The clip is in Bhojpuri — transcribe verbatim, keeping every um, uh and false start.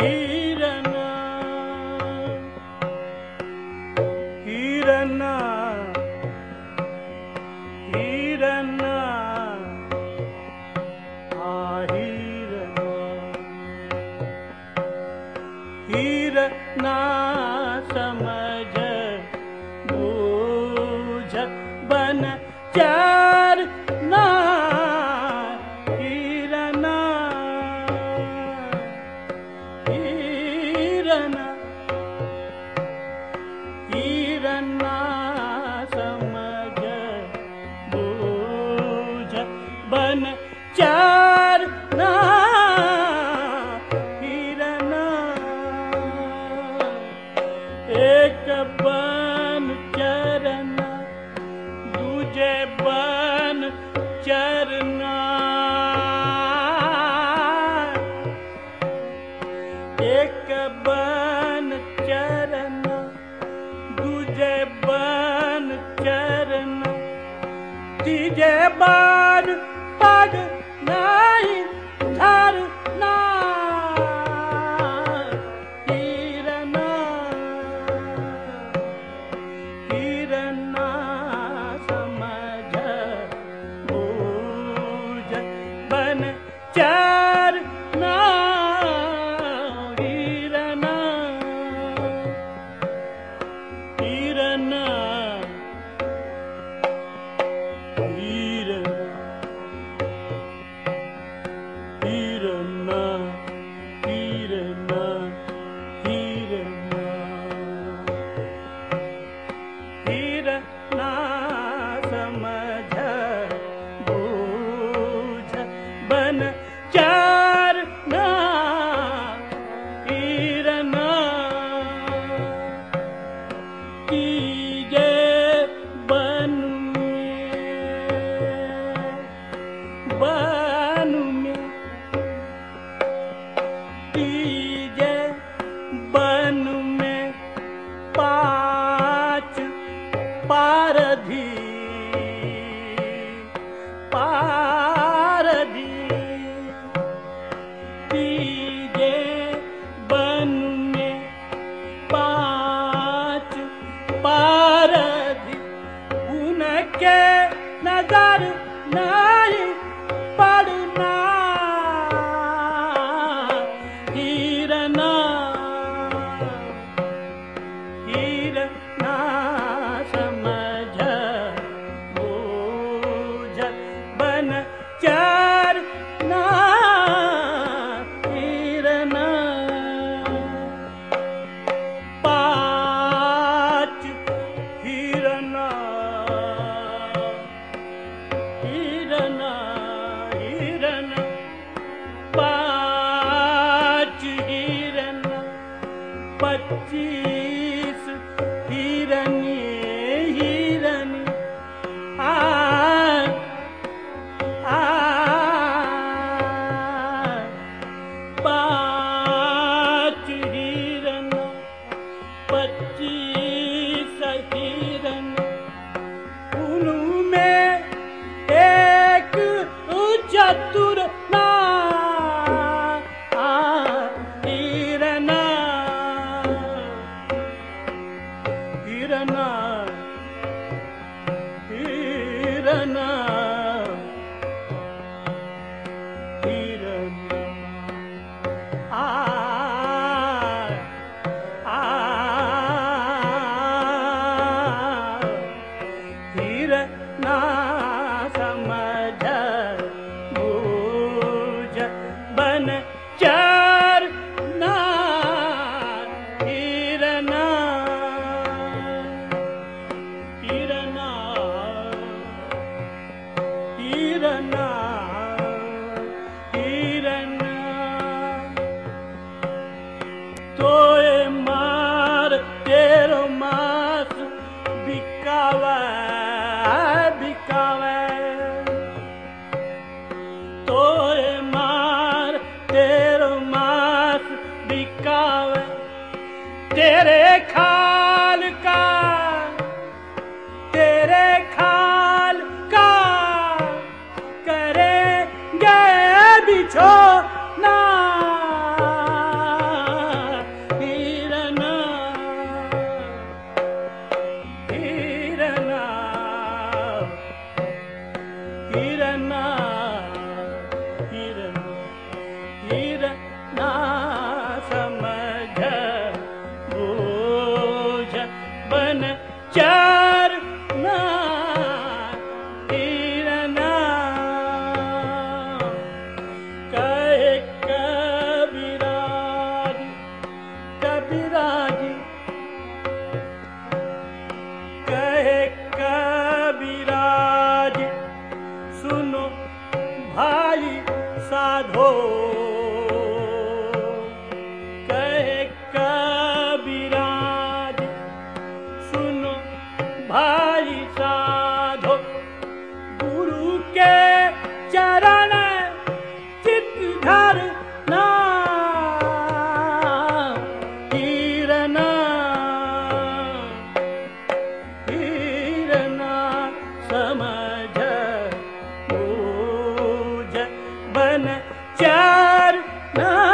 हीरना हीरना हीरना आ हीरना हीरना समझ बूझ बन चरना हीरना हीरना हीरना समझ बूझ बन चरना हीरना एक बन चरना दूजे बन चरना एक बन चरना दूजे बन चरना तीजे बन पग नहीं धरना हीरना हीरना समझ बूझ बन चरना हीरना हीरना हीरना हीरना हीरना हीरना हीरना समझ बूझ बन चरना हीरना तीजे बन में बन में तीजे बन में पाँच पारधी पारधी तीजे बन में पाँच पारधी उनके नजर नहीं पड़ना हीरना हीरना समझ बूझ बन चरना हीरना पाँच हीरना हीरना हीरना पाँच हीरना पच्चीस हीरनी हीरनी आ आ पाँच हीरना पच्चीस हीरना उनमें एक चतुर ना हीरना हीरना हीरना हीरना आ आ हीरना समझ बूझ बन चरना हीरना हीरना हीरना हीरना तोए मार तेरो मास बिकावे बिकावे तोए मार तेरो Chiar na